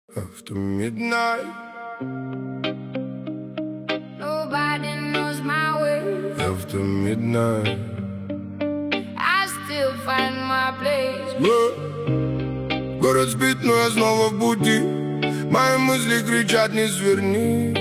After midnight, nobody knows my way. after midnight, I still find my place. город спит, но я снова в пути. Мои мысли кричат: не сверни,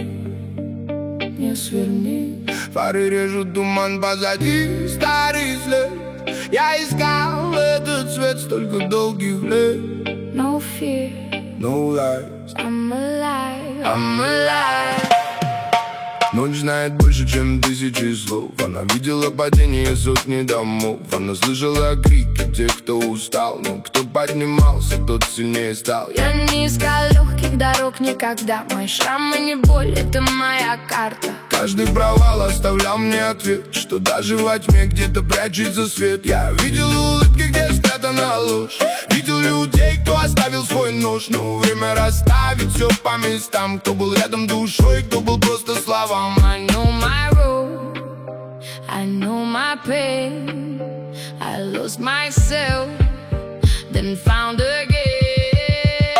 не сверни. Фары режут туман позади, старый след. Я искал этот свет столько долгих лет. No fear, No lies, I'm alive, I'm alive. ночь знает больше, чем тысячи слов. Она видела падение сотни домов. Она слышала крики тех, кто устал. Но кто поднимался, тот сильнее стал. Я не искал легких дорог никогда. Мои шрамы не боль, это моя карта. Каждый провал оставлял мне ответ, что даже во тьме где-то прячется свет. Я видел улыбки, где спрятана ложь. Видел людей, кто оставил свой нож. Но время расставить все по местам. Кто был рядом душой, кто был просто словам. I know my road, I know my pain. I lost myself, then found again.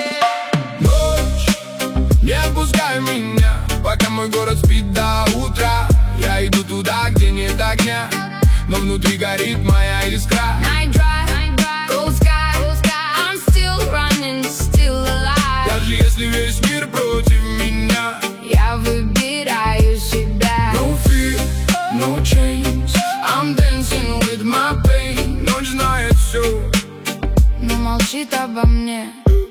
Ночь, не отпускай меня, пока мой город спит до утра. Я иду туда, где нет огня, но внутри горит моя искра. Night drive, cold sky, I'm still running, still alive. Даже если весь мир против меня, Я выбираю себя. no fear, no chains, I'm dancing with my pain. Ночь знает все. Но молчит обо мне.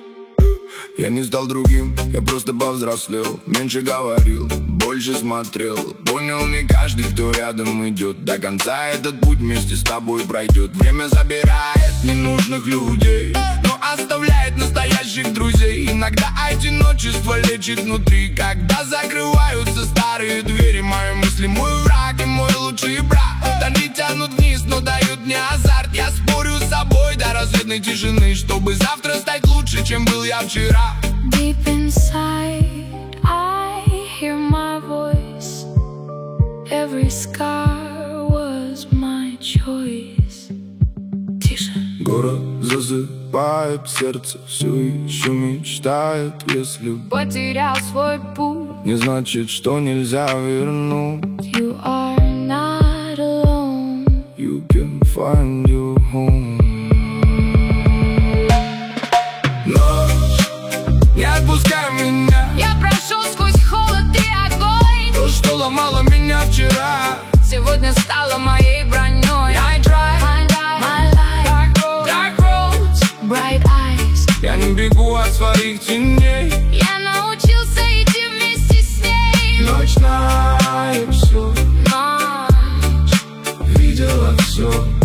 Я не стал другим, я просто повзрослел. Меньше говорил, больше смотрел. Понял, не каждый, кто рядом идет до конца этот путь вместе с тобой пройдет. Время забирает ненужных людей, но оставляет настоящих друзей. Иногда одиночество лечит внутри, когда закрываются старые двери. Мои мысли, мой враг и мой лучший брат. Они тянут вниз, но дают мне азарт. Я спорю с собой до рассветной тишины, чтобы завтра стать лучше, чем был я вчера. Deep inside, I hear my voice. Every scar was my choice. Тише. Город засыпает, сердце все еще мечтает. Если Потерял свой путь. не значит, что нельзя вернуть. You are not alone. You can find your home. Ночь, не отпускай меня. Я прошел сквозь холод и огонь. То, что ломало меня вчера, Сегодня стало моей броней. I drive my life, dark roads, bright eyes. я не бегу от своих теней. Я научился идти вместе с ней. Ночь знает все, Ночь видела все.